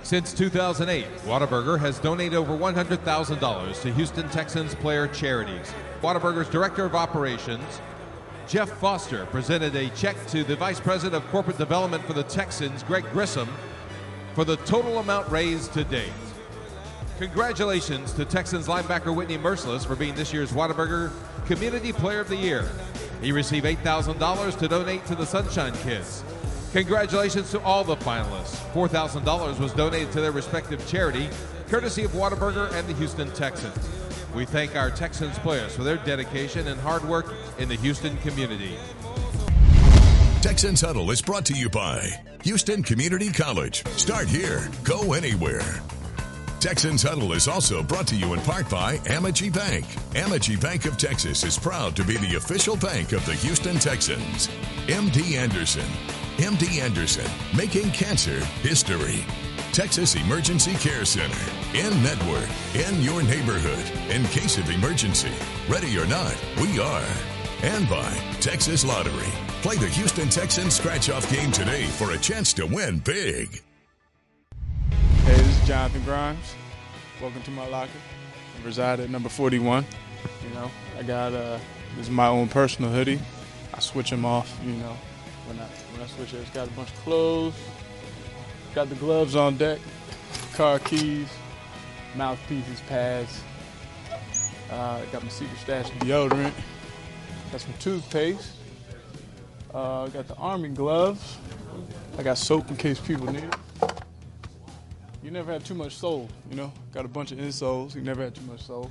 Since 2008, Whataburger has donated over $100,000 to Houston Texans player charities. Whataburger's Director of Operations, Jeff Foster, presented a check to the Vice President of Corporate Development for the Texans, Greg Grissom, for the total amount raised to date. Congratulations to Texans linebacker Whitney Merciless for being this year's Whataburger Community Player of the Year. He received $8,000 to donate to the Sunshine Kids. Congratulations to all the finalists. $4,000 was donated to their respective charity, courtesy of Whataburger and the Houston Texans. We thank our Texans players for their dedication and hard work in the Houston community. Texans Huddle is brought to you by Houston Community College. Start here, go anywhere. Texans Huddle is also brought to you in part by Amegy Bank. Amegy Bank of Texas is proud to be the official bank of the Houston Texans. MD Anderson. MD Anderson, making cancer history. Texas Emergency Care Center. In network, in your neighborhood, in case of emergency. Ready or not, we are. And by Texas Lottery. Play the Houston Texans scratch-off game today for a chance to win big. Hey, this is Jonathan Grimes. Welcome to my locker. I reside at number 41. I got this is my own personal hoodie. I switch them off, when I switch it. It's got a bunch of clothes. Got the gloves on deck, car keys, mouthpieces, pads. Got my secret stash deodorant. Got some toothpaste. Got the Army gloves. I got soap in case people need it. You never had too much sole, Got a bunch of insoles. You never had too much sole.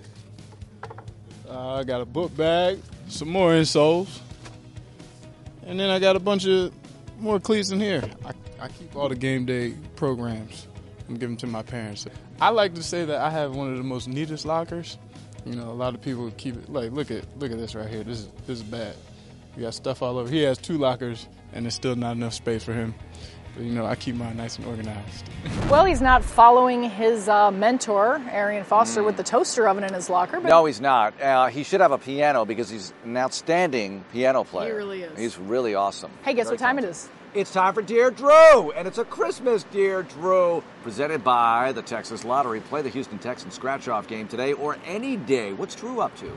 I got a book bag, some more insoles. And then I got a bunch of more cleats in here. I keep all the game day programs and give them to my parents. I like to say that I have one of the most neatest lockers. A lot of people keep it like, look at this right here. This is bad. You got stuff all over. He has 2 lockers, and there's still not enough space for him. But, I keep mine nice and organized. Well, he's not following his mentor, Arian Foster, with the toaster oven in his locker. But no, he's not. He should have a piano because he's an outstanding piano player. He really is. He's really awesome. Hey, guess what time it is? It's time for Dear Drew, and it's a Christmas Dear Drew, presented by the Texas Lottery. Play the Houston Texans scratch-off game today or any day. What's Drew up to?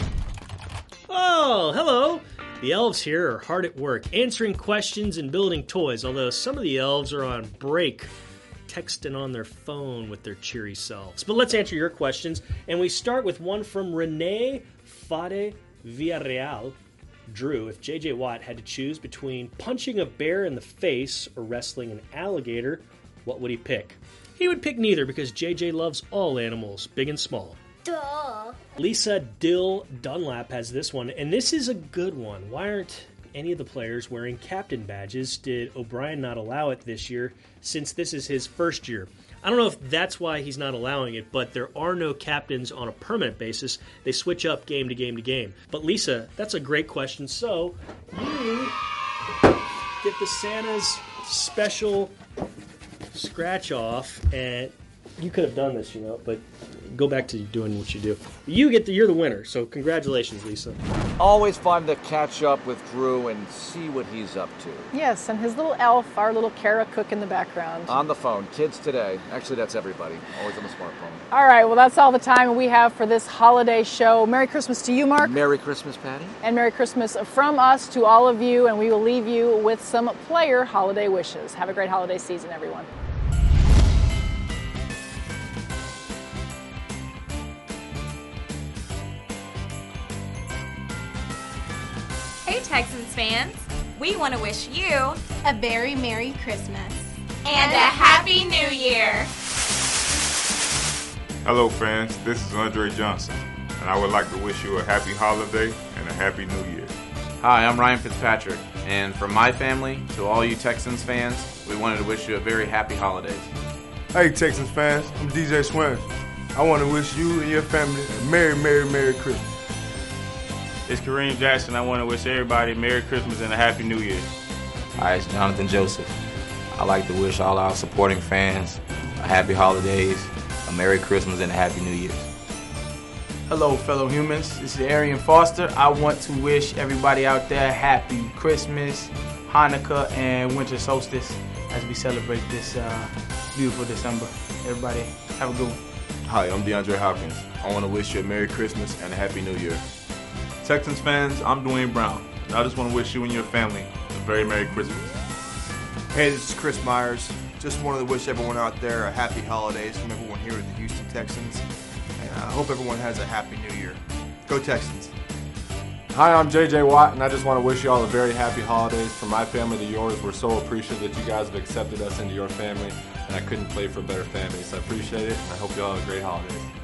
Oh, hello. The elves here are hard at work, answering questions and building toys, although some of the elves are on break, texting on their phone with their cheery selves. But let's answer your questions, and we start with one from Renee Fade Villarreal. Drew, if J.J. Watt had to choose between punching a bear in the face or wrestling an alligator, what would he pick? He would pick neither because J.J. loves all animals, big and small. Duh. Lisa Dill Dunlap has this one, and this is a good one. Why aren't any of the players wearing captain badges? Did O'Brien not allow it this year since this is his first year? I don't know if that's why he's not allowing it, but there are no captains on a permanent basis. They switch up game to game to game. But Lisa, that's a great question. So you get the Santa's special scratch off, and you could have done this, but go back to doing what you do. You're the winner, so congratulations, Lisa. Always fun to catch up with Drew and see what he's up to. Yes, and his little elf, our little Kara cook in the background. On the phone, kids today. Actually, that's everybody. Always on the smartphone. All right, well, that's all the time we have for this holiday show. Merry Christmas to you, Mark. Merry Christmas, Patty. And Merry Christmas from us to all of you, and we will leave you with some player holiday wishes. Have a great holiday season, everyone. Hey Texans fans, we want to wish you a very Merry Christmas and a Happy New Year. Hello fans, this is Andre Johnson, and I would like to wish you a happy holiday and a happy new year. Hi, I'm Ryan Fitzpatrick, and from my family to all you Texans fans, we wanted to wish you a very happy holidays. Hey Texans fans, I'm DJ Swims. I want to wish you and your family a Merry, Merry, Merry Christmas. It's Kareem Jackson. I want to wish everybody Merry Christmas and a Happy New Year. Hi, it's Jonathan Joseph. I'd like to wish all our supporting fans a happy holidays, a Merry Christmas, and a Happy New Year. Hello, fellow humans. This is Arian Foster. I want to wish everybody out there Happy Christmas, Hanukkah, and Winter Solstice as we celebrate this beautiful December. Everybody, have a good one. Hi, I'm DeAndre Hopkins. I want to wish you a Merry Christmas and a Happy New Year. Texans fans, I'm Dwayne Brown, and I just want to wish you and your family a very Merry Christmas. Hey, this is Chris Myers. Just wanted to wish everyone out there a happy holidays from everyone here at the Houston Texans. And I hope everyone has a happy New Year. Go Texans. Hi, I'm JJ Watt, and I just want to wish you all a very happy holidays. From my family to yours, we're so appreciative that you guys have accepted us into your family, and I couldn't play for a better family, so I appreciate it, and I hope you all have a great holidays.